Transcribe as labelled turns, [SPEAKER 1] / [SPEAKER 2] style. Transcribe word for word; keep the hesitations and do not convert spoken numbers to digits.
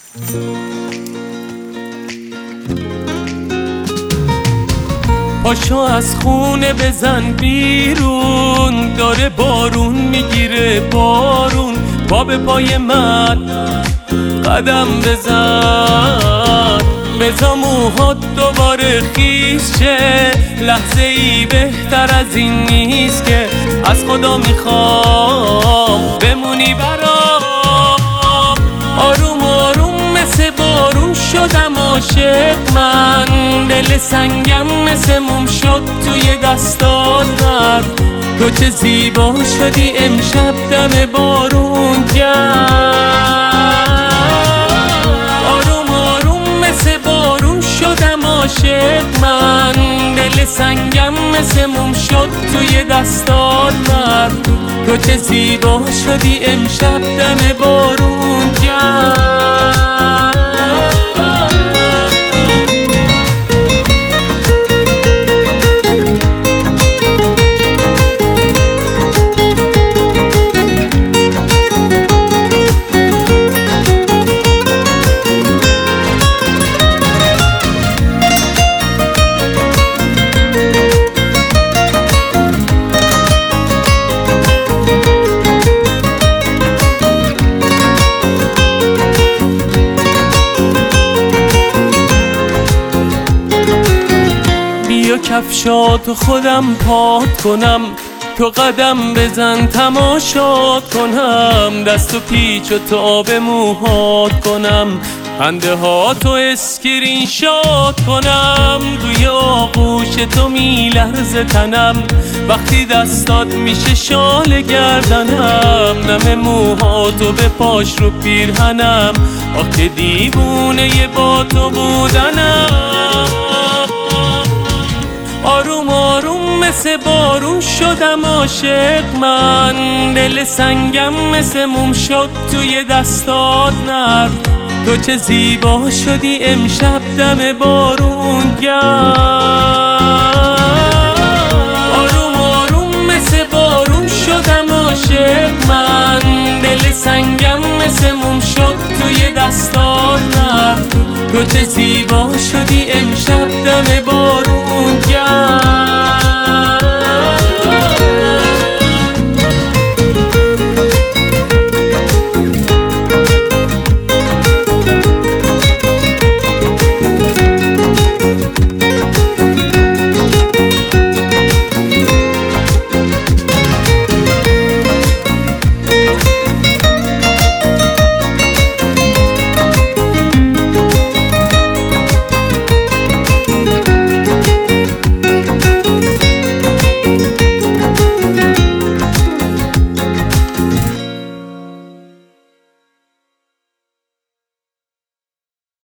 [SPEAKER 1] پاشو از خونه بزن بیرون، داره بارون میگیره بارون، پا به پای من قدم بزن، بزا موهات دوباره خیس شه، لحظه ای بهتر از این نیست که از خدا میخوام بمونی برام. آروم آروم مثل بارون شدم عاشق من، دل سنگم مثل موم شد توی دستات من، تو چه زیبا شدی امشب دم بارون گرم. آروم آروم مثل بارون شدم عاشق من، دل سنگم مثل موم شد توی دستات من، تو چه زیبا شدی امشب دم بارون گرم. بیا کفشاتو خودم پات کنم، تو قدم بزن تماشات کنم، دست و پیچ و تاب موهات کنم، خنده هاتو اسکرین شات کنم، توی آغوش تو میلرزه تنم، وقتی دستات میشه شال گردنم، نم موهاتو به پاش رو پیرهنم، آخه دیوونه با تو بودنم. آروم آروم مثل بارون شدم عاشق من، دل سنگم مثل موم شد توی دستات نرم، تو چه زیبا شدی امشب دم بارون گرم. آروم آروم مثل بارون شدم عاشق من، دل سنگم مثل موم شد توی دستات نرم، تو چه زیبا شدی امشب دم بارون